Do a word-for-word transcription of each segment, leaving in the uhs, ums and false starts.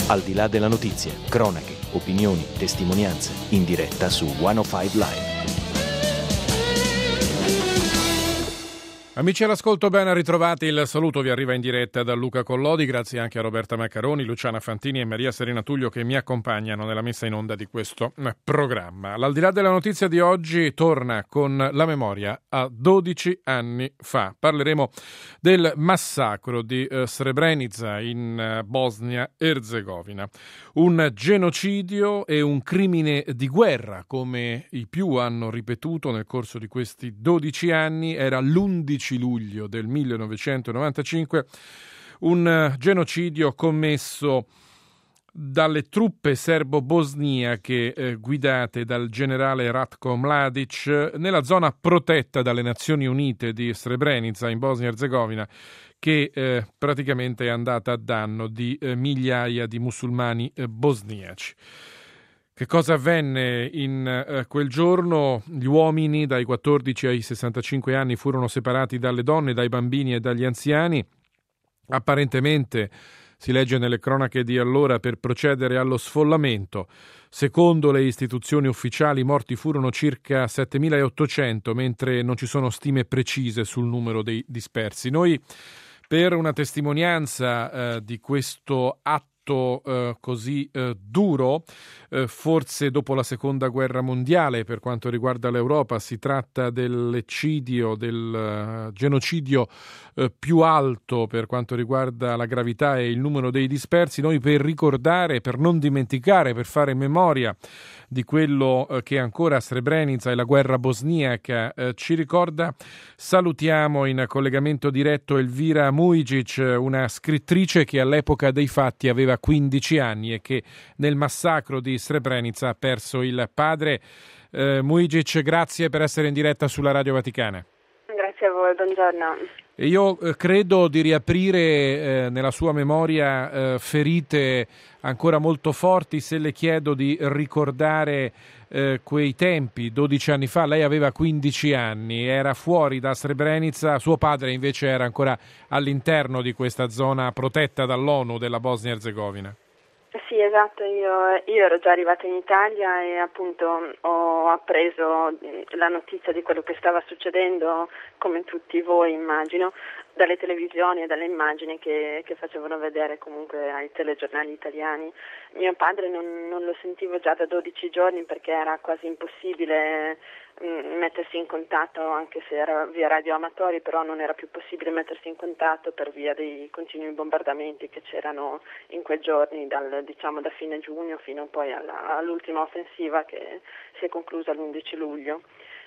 Al di là della notizia, cronache, opinioni, testimonianze, in diretta su centocinque Live. Amici all'ascolto, ben ritrovati. Il saluto vi arriva in diretta da Luca Collodi, grazie anche a Roberta Maccaroni, Luciana Fantini e Maria Serena Tullio che mi accompagnano nella messa in onda di questo programma. Al di là della notizia di oggi torna con la memoria a dodici anni fa. Parleremo del massacro di eh, Srebrenica in eh, Bosnia-Erzegovina. Un genocidio e un crimine di guerra, come i più hanno ripetuto nel corso di questi dodici anni. Era l'undici luglio del millenovecentonovantacinque, un genocidio commesso dalle truppe serbo-bosniache eh, guidate dal generale Ratko Mladic nella zona protetta dalle Nazioni Unite di Srebrenica in Bosnia-Erzegovina, che eh, praticamente è andata a danno di eh, migliaia di musulmani eh, bosniaci. Che cosa avvenne in eh, quel giorno? Gli uomini dai quattordici ai sessantacinque anni furono separati dalle donne, dai bambini e dagli anziani. Apparentemente, si legge nelle cronache di allora, per procedere allo sfollamento. Secondo le istituzioni ufficiali i morti furono circa settemilaottocento, mentre non ci sono stime precise sul numero dei dispersi. Noi, per una testimonianza eh, di questo atto Uh, così uh, duro, uh, forse dopo la seconda guerra mondiale per quanto riguarda l'Europa, si tratta dell'eccidio, del uh, genocidio uh, più alto per quanto riguarda la gravità e il numero dei dispersi. Noi, per ricordare, per non dimenticare, per fare memoria di quello uh, che ancora Srebrenica e la guerra bosniaca uh, ci ricorda, salutiamo in collegamento diretto Elvira Mujicic, una scrittrice che all'epoca dei fatti aveva quindici anni e che nel massacro di Srebrenica ha perso il padre. Eh, Mujicic, grazie per essere in diretta sulla Radio Vaticana. Grazie a voi, buongiorno. E io eh, credo di riaprire eh, nella sua memoria eh, ferite ancora molto forti, se le chiedo di ricordare eh, quei tempi, dodici anni fa. Lei aveva quindici anni, era fuori da Srebrenica, suo padre invece era ancora all'interno di questa zona protetta dall'ONU della Bosnia-Erzegovina. Sì, esatto, io, io ero già arrivata in Italia e appunto ho appreso la notizia di quello che stava succedendo, come tutti voi immagino, dalle televisioni e dalle immagini che, che facevano vedere comunque ai telegiornali italiani. Mio padre non, non lo sentivo già da dodici giorni perché era quasi impossibile mh, mettersi in contatto, anche se era via radioamatori, però non era più possibile mettersi in contatto per via dei continui bombardamenti che c'erano in quei giorni, dal, diciamo da fine giugno fino poi alla, all'ultima offensiva che si è conclusa l'undici luglio.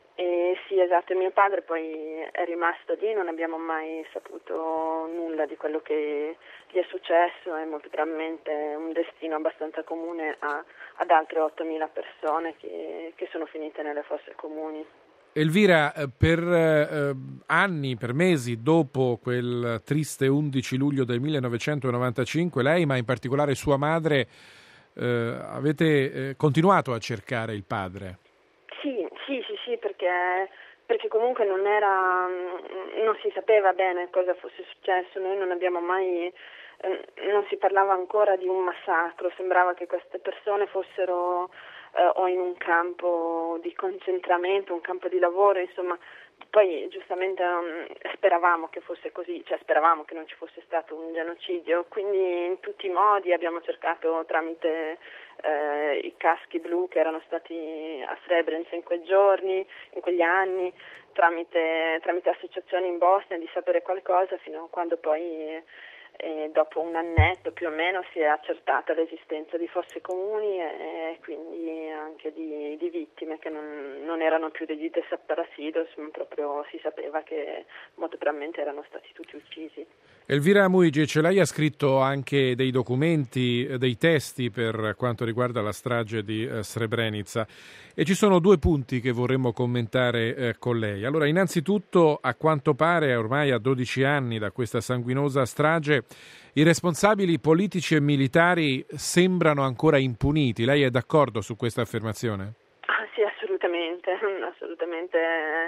E sì, esatto, mio padre poi è rimasto lì, non abbiamo mai saputo nulla di quello che gli è successo, è molto probabilmente un destino abbastanza comune a, ad altre ottomila persone che, che sono finite nelle fosse comuni. Elvira, per eh, anni, per mesi dopo quel triste undici luglio del millenovecentonovantacinque, lei, ma in particolare sua madre, eh, avete eh, continuato a cercare il padre? Sì, sì, sì, sì, perché, perché comunque non era, non si sapeva bene cosa fosse successo, noi non abbiamo mai, eh, non si parlava ancora di un massacro, sembrava che queste persone fossero eh, o in un campo di concentramento, un campo di lavoro, insomma. Poi giustamente um, speravamo che fosse così, cioè speravamo che non ci fosse stato un genocidio, quindi in tutti i modi abbiamo cercato tramite eh, i caschi blu che erano stati a Srebrenica in quei giorni, in quegli anni, tramite, tramite associazioni in Bosnia di sapere qualcosa, fino a quando poi e dopo un annetto più o meno si è accertata l'esistenza di fosse comuni e quindi anche di, di vittime che non, non erano più degli desaparecidos, ma proprio si sapeva che molto probabilmente erano stati tutti uccisi. Elvira Mujicic, lei ha scritto anche dei documenti, dei testi per quanto riguarda la strage di eh, Srebrenica e ci sono due punti che vorremmo commentare eh, con lei. Allora, innanzitutto, a quanto pare, ormai a dodici anni da questa sanguinosa strage, i responsabili politici e militari sembrano ancora impuniti. Lei è d'accordo su questa affermazione? Ah, sì, assolutamente, assolutamente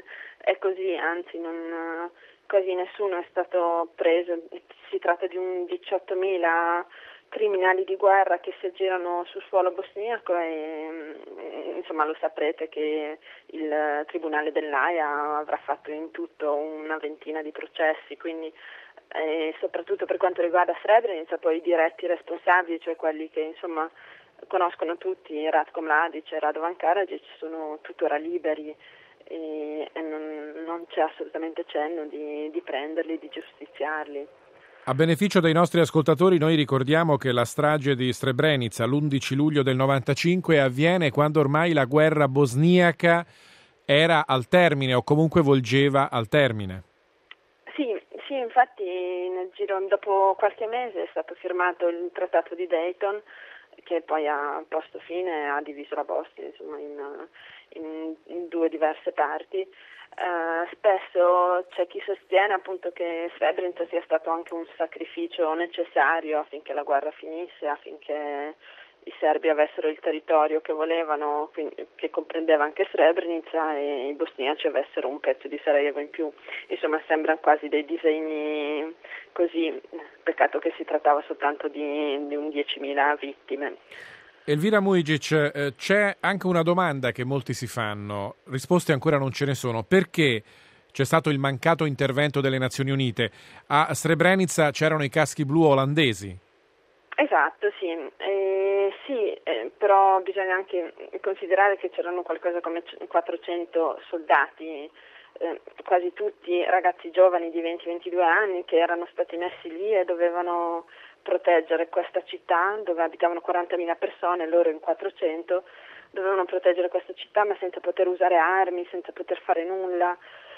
è così, anzi non... quasi nessuno è stato preso, si tratta di un diciottomila criminali di guerra che si aggirano sul suolo bosniaco e insomma lo saprete che il Tribunale dell'Aia avrà fatto in tutto una ventina di processi, quindi e soprattutto per quanto riguarda Srebrenica poi i diretti responsabili, cioè quelli che insomma conoscono tutti, Ratko Mladic e Radovan Karadzic, sono tuttora liberi e, e non, non c'è assolutamente cenno di, di prenderli, di giustiziarli. A beneficio dei nostri ascoltatori noi ricordiamo che la strage di Srebrenica l'undici luglio del novantacinque avviene quando ormai la guerra bosniaca era al termine o comunque volgeva al termine. Sì, sì, infatti nel giro, dopo qualche mese è stato firmato il Trattato di Dayton che poi ha posto fine, ha diviso la Bosnia insomma, in, in, in due diverse parti. Uh, spesso c'è chi sostiene appunto che Srebrenica sia stato anche un sacrificio necessario affinché la guerra finisse, affinché i serbi avessero il territorio che volevano, quindi, che comprendeva anche Srebrenica, e i bosniaci avessero un pezzo di Sarajevo in più. Insomma, sembrano quasi dei disegni così, peccato che si trattava soltanto di, di un diecimila vittime. Elvira Mujicic, eh, c'è anche una domanda che molti si fanno, risposte ancora non ce ne sono. Perché c'è stato il mancato intervento delle Nazioni Unite? A Srebrenica c'erano i caschi blu olandesi. Esatto, sì, eh, sì eh, però bisogna anche considerare che c'erano qualcosa come quattrocento soldati, eh, quasi tutti ragazzi giovani di venti ventidue anni che erano stati messi lì e dovevano proteggere questa città dove abitavano quarantamila persone, loro in quattrocento, dovevano proteggere questa città ma senza poter usare armi, senza poter fare nulla.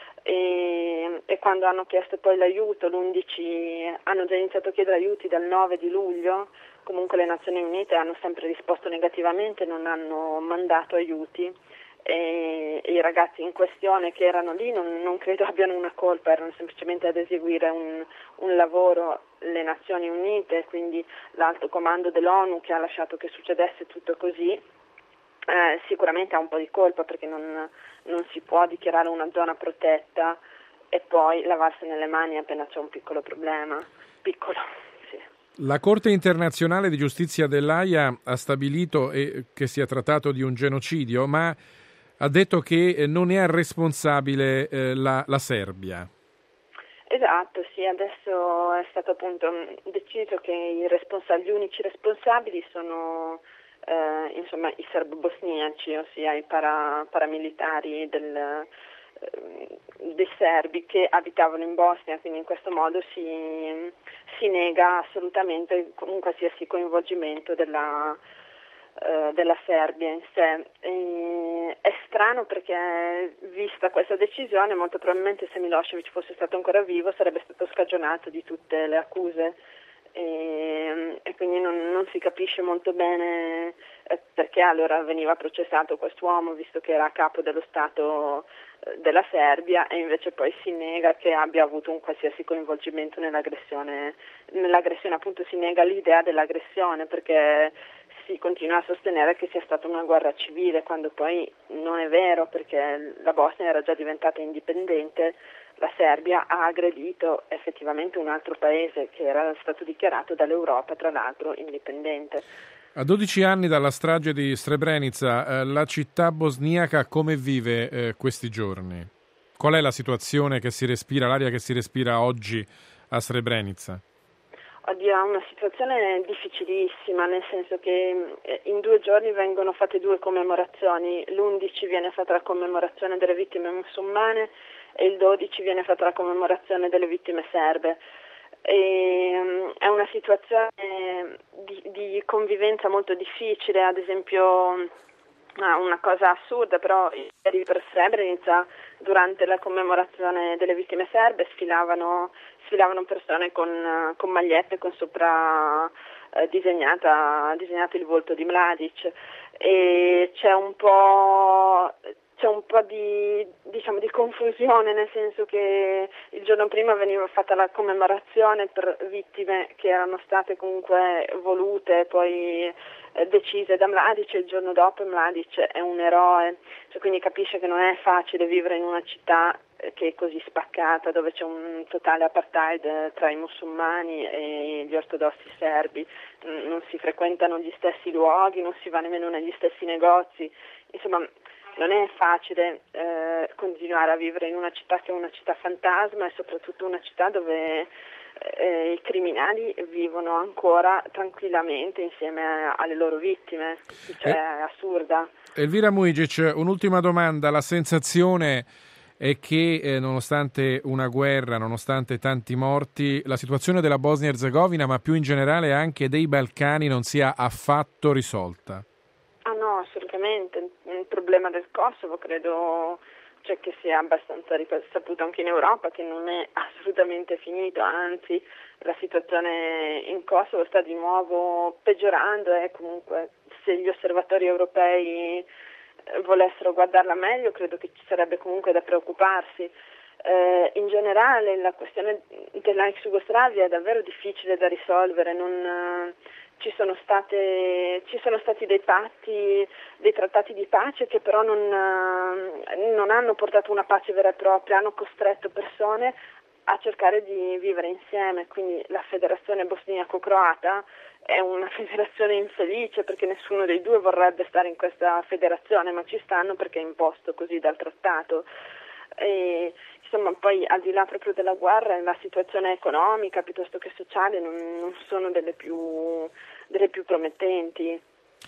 E, e quando hanno chiesto poi l'aiuto, l'undici hanno già iniziato a chiedere aiuti dal nove di luglio, comunque le Nazioni Unite hanno sempre risposto negativamente, non hanno mandato aiuti e, e i ragazzi in questione che erano lì non, non credo abbiano una colpa, erano semplicemente ad eseguire un, un lavoro. Le Nazioni Unite, quindi l'alto comando dell'ONU che ha lasciato che succedesse tutto così, eh, sicuramente ha un po' di colpa perché non, non si può dichiarare una zona protetta e poi lavarsene le mani appena c'è un piccolo problema. Piccolo, sì. La Corte internazionale di giustizia dell'Aia ha stabilito eh, che sia trattato di un genocidio, ma ha detto che non ne è responsabile eh, la, la Serbia. Esatto, sì, adesso è stato appunto deciso che i responsabili, gli unici responsabili sono eh, insomma i serbo-bosniaci, ossia i para, paramilitari del, eh, dei serbi che abitavano in Bosnia, quindi in questo modo si, si nega assolutamente comunque qualsiasi coinvolgimento della della Serbia in sé. E è strano perché vista questa decisione molto probabilmente se Milošević fosse stato ancora vivo sarebbe stato scagionato di tutte le accuse e, e quindi non, non si capisce molto bene perché allora veniva processato quest'uomo visto che era a capo dello Stato della Serbia e invece poi si nega che abbia avuto un qualsiasi coinvolgimento nell'aggressione. Nell'aggressione appunto si nega l'idea dell'aggressione perché si continua a sostenere che sia stata una guerra civile quando poi non è vero perché la Bosnia era già diventata indipendente, la Serbia ha aggredito effettivamente un altro paese che era stato dichiarato dall'Europa tra l'altro indipendente. A dodici anni dalla strage di Srebrenica, eh, la città bosniaca come vive eh, questi giorni? Qual è la situazione che si respira, l'aria che si respira oggi a Srebrenica? Oddio, è una situazione difficilissima, nel senso che in due giorni vengono fatte due commemorazioni, l'undici viene fatta la commemorazione delle vittime musulmane e il dodici viene fatta la commemorazione delle vittime serbe. E, um, è una situazione di, di convivenza molto difficile, ad esempio ah, una cosa assurda, però ieri per Srebrenica durante la commemorazione delle vittime serbe sfilavano, sfilavano persone con, con magliette con sopra eh, disegnata, disegnato il volto di Mladic e c'è un po'... C'è un po' di, diciamo, di confusione, nel senso che il giorno prima veniva fatta la commemorazione per vittime che erano state comunque volute, poi eh, decise da Mladic, e il giorno dopo Mladic è un eroe, cioè, quindi capisce che non è facile vivere in una città che è così spaccata, dove c'è un totale apartheid tra i musulmani e gli ortodossi serbi, non si frequentano gli stessi luoghi, non si va nemmeno negli stessi negozi, insomma non è facile eh, continuare a vivere in una città che è una città fantasma e soprattutto una città dove eh, i criminali vivono ancora tranquillamente insieme a, alle loro vittime, cioè è assurda. Elvira Mujicic, un'ultima domanda, la sensazione è che eh, nonostante una guerra, nonostante tanti morti, la situazione della Bosnia-Erzegovina, ma più in generale anche dei Balcani, non sia affatto risolta? Ah no, assolutamente. Il problema del Kosovo credo cioè, che sia abbastanza saputo anche in Europa, che non è assolutamente finito, anzi la situazione in Kosovo sta di nuovo peggiorando e comunque se gli osservatori europei volessero guardarla meglio credo che ci sarebbe comunque da preoccuparsi. Eh, in generale la questione della ex Jugoslavia è davvero difficile da risolvere, non, eh, ci sono state ci sono stati dei patti, dei trattati di pace che però non, eh, non hanno portato una pace vera e propria, hanno costretto persone a cercare di vivere insieme, quindi la federazione bosniaco-croata è una federazione infelice perché nessuno dei due vorrebbe stare in questa federazione, ma ci stanno perché è imposto così dal trattato. E, insomma, poi al di là proprio della guerra, la situazione economica piuttosto che sociale non, non sono delle più, delle più promettenti.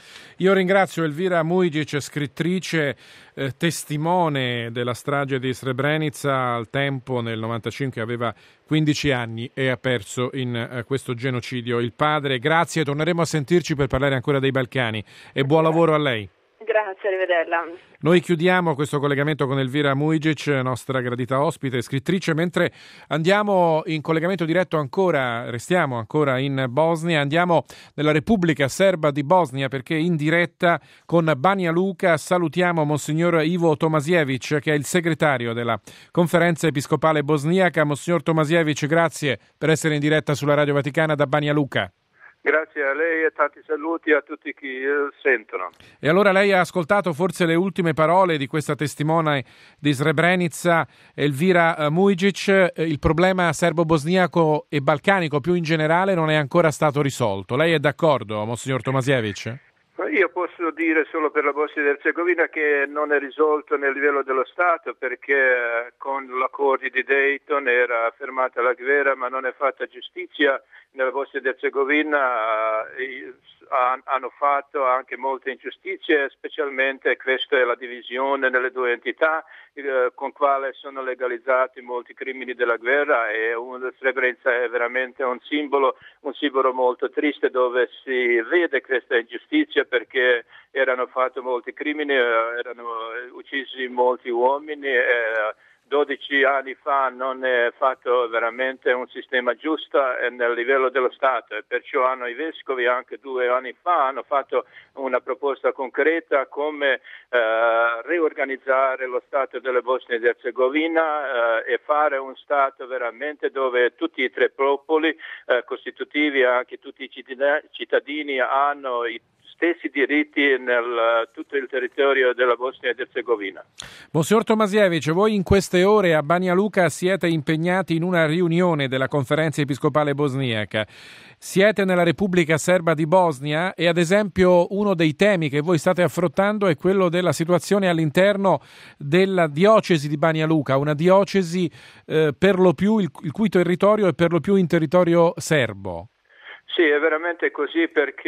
Io ringrazio Elvira Mujicic, scrittrice, eh, testimone della strage di Srebrenica. Al tempo, nel novantacinque, aveva quindici anni e ha perso in eh, questo genocidio il padre. Grazie, torneremo a sentirci per parlare ancora dei Balcani e buon lavoro a lei. Grazie, arrivederla. Noi chiudiamo questo collegamento con Elvira Mujicic, nostra gradita ospite e scrittrice, mentre andiamo in collegamento diretto ancora, restiamo ancora in Bosnia, andiamo nella Repubblica Serba di Bosnia perché in diretta con Banja Luka salutiamo Monsignor Ivo Tomasijevic, che è il segretario della Conferenza Episcopale Bosniaca. Monsignor Tomasijevic, grazie per essere in diretta sulla Radio Vaticana da Banja Luka. Grazie a lei e tanti saluti a tutti chi sentono. E allora lei ha ascoltato forse le ultime parole di questa testimone di Srebrenica, Elvira Mujicic. Il problema serbo-bosniaco e balcanico più in generale non è ancora stato risolto. Lei è d'accordo, Monsignor Tomasijevic? Io posso dire solo per la Bosnia ed Erzegovina che non è risolto nel livello dello Stato perché con l'accordo di Dayton era fermata la guerra ma non è fatta giustizia. Nella Bosnia ed Erzegovina eh, hanno fatto anche molte ingiustizie, specialmente questa è la divisione nelle due entità eh, con quale sono legalizzati molti crimini della guerra e un, Srebrenica è veramente un simbolo, un simbolo molto triste dove si vede questa ingiustizia perché erano fatti molti crimini, eh, erano uccisi molti uomini. Eh, dodici anni fa non è fatto veramente un sistema giusto nel livello dello Stato e perciò hanno i vescovi anche due anni fa hanno fatto una proposta concreta come eh, riorganizzare lo Stato della Bosnia ed Erzegovina eh, e fare un Stato veramente dove tutti i tre popoli eh, costitutivi, anche tutti i cittadini hanno i stessi diritti nel tutto il territorio della Bosnia ed Erzegovina. Monsignor Tomasijevic, voi in queste ore a Banja Luka siete impegnati in una riunione della Conferenza Episcopale Bosniaca. Siete nella Repubblica Serba di Bosnia e ad esempio uno dei temi che voi state affrontando è quello della situazione all'interno della diocesi di Banja Luka, una diocesi eh, per lo più il, il cui territorio è per lo più in territorio serbo. Sì, è veramente così perché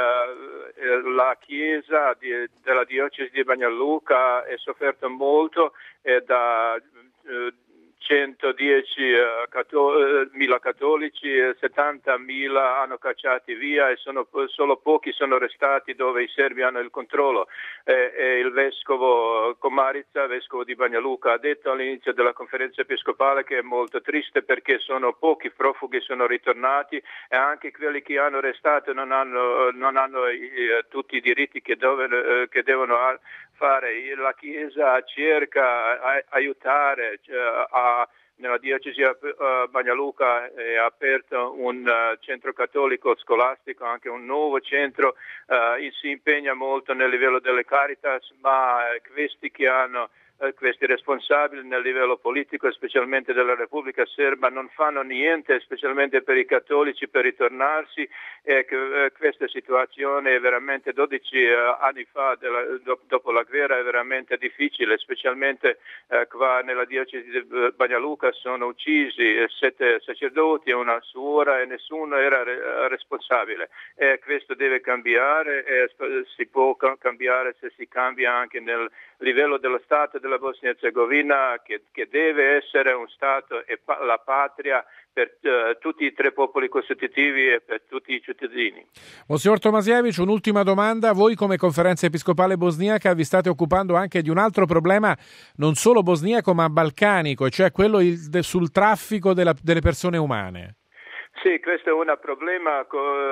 eh, la Chiesa di, della diocesi di Banja Luka è sofferta molto e da eh, centodieci mila cattolici, settantamila hanno cacciati via e sono, solo pochi sono restati dove i serbi hanno il controllo. E, e il vescovo Komarica, vescovo di Banja Luka, ha detto all'inizio della conferenza episcopale che è molto triste perché sono pochi profughi sono ritornati e anche quelli che hanno restato non hanno, non hanno eh, tutti i diritti che, dove, eh, che devono fare. La Chiesa cerca a aiutare eh, a nella diocesi uh, Banja Luka è aperto un uh, centro cattolico scolastico, anche un nuovo centro, uh, si impegna molto nel livello delle Caritas, ma uh, questi che hanno eh, questi responsabili nel livello politico, specialmente della Repubblica Serba, non fanno niente, specialmente per i cattolici, per ritornarsi, e che eh, questa situazione è veramente dodici eh, anni fa, della, do, dopo la guerra, è veramente difficile, specialmente eh, qua nella diocesi di Banja sono uccisi sette sacerdoti e una suora e nessuno era re, responsabile. E questo deve cambiare e si può cambiare se si cambia anche nel livello dello Stato della Bosnia e Erzegovina, che, che deve essere un Stato e pa- la patria per uh, tutti i tre popoli costitutivi e per tutti i cittadini. Monsignor Tomasiewicz, un'ultima domanda. Voi come Conferenza Episcopale Bosniaca vi state occupando anche di un altro problema, non solo bosniaco ma balcanico, e cioè quello il, de, sul traffico della, delle persone umane. Sì, questo è un problema,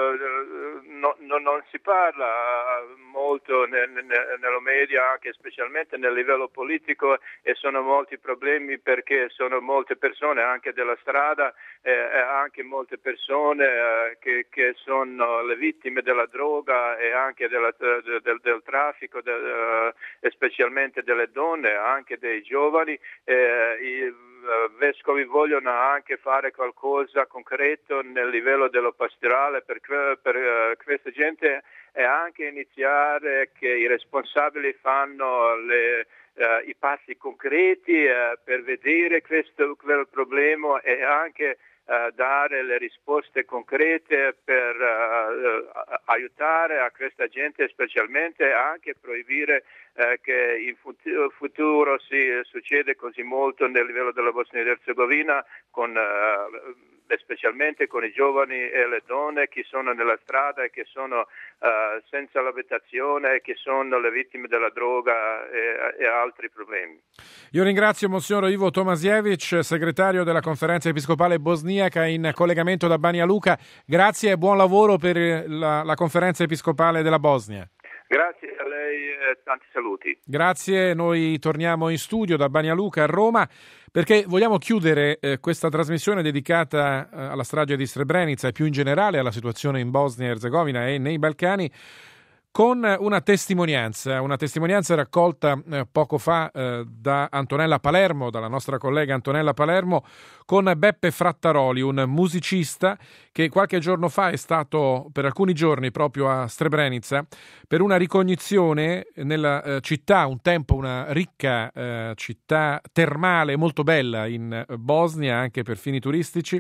no, no, non si parla molto nel, nella media, anche specialmente nel livello politico, e sono molti problemi perché sono molte persone anche della strada e eh, anche molte persone eh, che, che sono le vittime della droga e anche della, del, del traffico, de, uh, e specialmente delle donne, anche dei giovani. Eh, i, vescovi vogliono anche fare qualcosa concreto nel livello dello pastorale per, per uh, questa gente, e anche iniziare che i responsabili fanno le, uh, i passi concreti uh, per vedere questo quel problema e anche uh, dare le risposte concrete per uh, aiutare a questa gente, specialmente anche proibire Eh, che in futuro si succede così molto nel livello della Bosnia ed Erzegovina, con, eh, specialmente con i giovani e le donne che sono nella strada e che sono eh, senza l'abitazione, che sono le vittime della droga e, e altri problemi. Io ringrazio Monsignor Ivo Tomasiewicz, segretario della Conferenza Episcopale Bosniaca, in collegamento da Banja Luka. Grazie e buon lavoro per la, la Conferenza Episcopale della Bosnia. Grazie a lei e tanti saluti. Grazie, noi torniamo in studio da Banja Luka a Roma perché vogliamo chiudere eh, questa trasmissione dedicata eh, alla strage di Srebrenica e più in generale alla situazione in Bosnia e Erzegovina e nei Balcani con una testimonianza, una testimonianza raccolta eh, poco fa eh, da Antonella Palermo, dalla nostra collega Antonella Palermo, con Beppe Frattaroli, un musicista che qualche giorno fa è stato per alcuni giorni proprio a Srebrenica per una ricognizione nella eh, città, un tempo una ricca eh, città termale molto bella in Bosnia anche per fini turistici,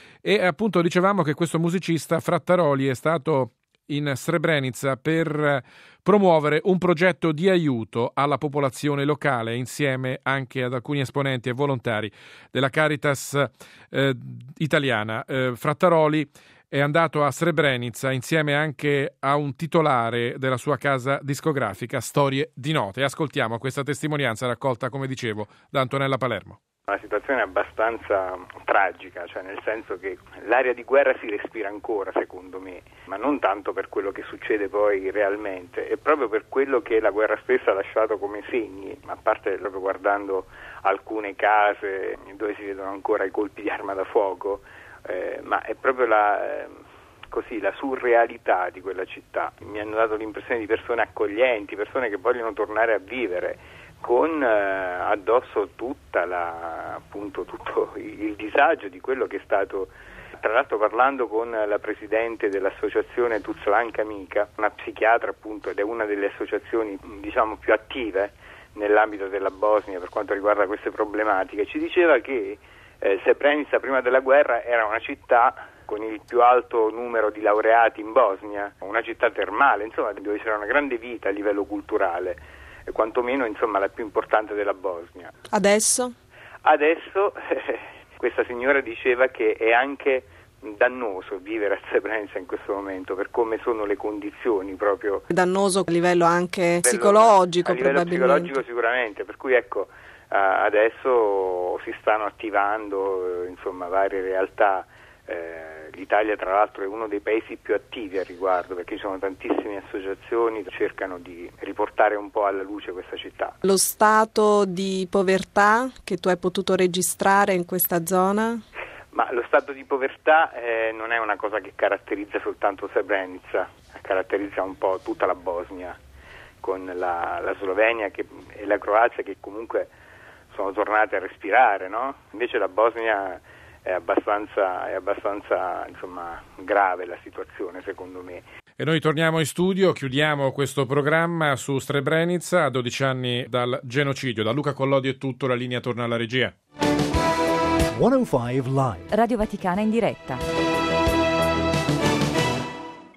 e appunto dicevamo che questo musicista Frattaroli è stato in Srebrenica per promuovere un progetto di aiuto alla popolazione locale insieme anche ad alcuni esponenti e volontari della Caritas eh, italiana. Eh, Frattaroli è andato a Srebrenica insieme anche a un titolare della sua casa discografica, Storie di Note. Ascoltiamo questa testimonianza raccolta, come dicevo, da Antonella Palermo. Una situazione abbastanza tragica, cioè nel senso che l'aria di guerra si respira ancora, secondo me, ma non tanto per quello che succede poi realmente, è proprio per quello che la guerra stessa ha lasciato come segni, a parte proprio guardando alcune case dove si vedono ancora i colpi di arma da fuoco, eh, ma è proprio la... Eh, così la surrealità di quella città. Mi hanno dato l'impressione di persone accoglienti, persone che vogliono tornare a vivere, con eh, addosso tutta la, appunto tutto il disagio di quello che è stato. Tra l'altro, parlando con la presidente dell'associazione Tuzlanka Amica, una psichiatra appunto, ed è una delle associazioni diciamo più attive nell'ambito della Bosnia per quanto riguarda queste problematiche, ci diceva che eh, Srebrenica prima della guerra era una città con il più alto numero di laureati in Bosnia, una città termale, insomma, dove c'era una grande vita a livello culturale, e quantomeno insomma la più importante della Bosnia. Adesso? Adesso eh, questa signora diceva che è anche dannoso vivere a Srebrenica in questo momento per come sono le condizioni proprio. Dannoso a livello anche a livello, psicologico, a livello probabilmente. Psicologico sicuramente, per cui ecco uh, adesso si stanno attivando uh, insomma varie realtà. Eh, L'Italia tra l'altro è uno dei paesi più attivi al riguardo perché ci sono tantissime associazioni che cercano di riportare un po' alla luce questa città. Lo stato di povertà che tu hai potuto registrare in questa zona? Ma lo stato di povertà eh, non è una cosa che caratterizza soltanto Srebrenica, caratterizza un po' tutta la Bosnia. con la, la Slovenia che, e la Croazia che comunque sono tornate a respirare, no? Invece la Bosnia è abbastanza, è abbastanza insomma, grave la situazione, secondo me. E noi torniamo in studio, chiudiamo questo programma su Srebrenica a dodici anni dal genocidio. Da Luca Collodi è tutto, la linea torna alla regia. centocinque Live. Radio Vaticana in diretta.